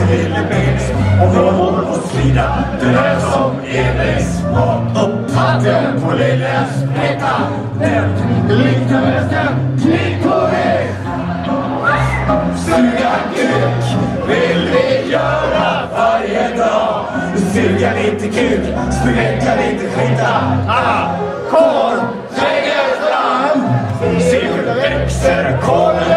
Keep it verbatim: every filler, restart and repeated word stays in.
Filippins och går och svida. Du är som Elis och upp hatten på lilla sprätta. Den liknar västen klitoris. Suga kuk vill vi göra varje dag. Suga lite kuk, spräcka lite skita. Aha, korv, tränger fram. Se hur det växer, korven.